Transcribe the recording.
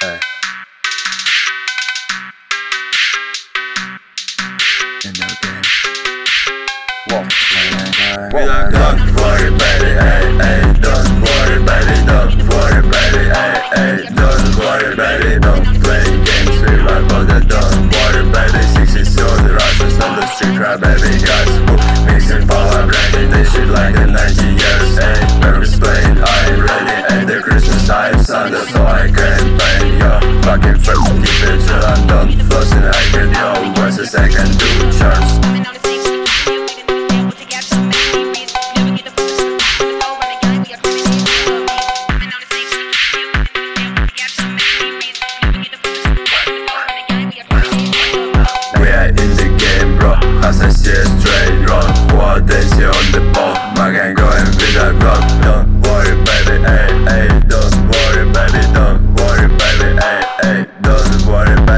Ay. In the game. Whoa. Be like, don't worry, baby, ay, ay. Don't worry, baby, don't worry, baby, ay, ay. Don't worry, baby, don't play games with my brother. Don't worry, baby, 60s on the Russians on the street, cry, baby, guys. Mixing power, breaking this shit like a 90 years, ay. Paris playing, I'm ready, and the Christmas time's under, so I can play, yo. Fucking first, keep it till I'm done flossing, I can, yo. Versus I can do charts. As I see a straight road, what they see on the pole, my gang going with a rock. Don't worry, baby, ay, ay. Don't worry, baby, don't worry, baby, ay, ay. Don't worry, baby.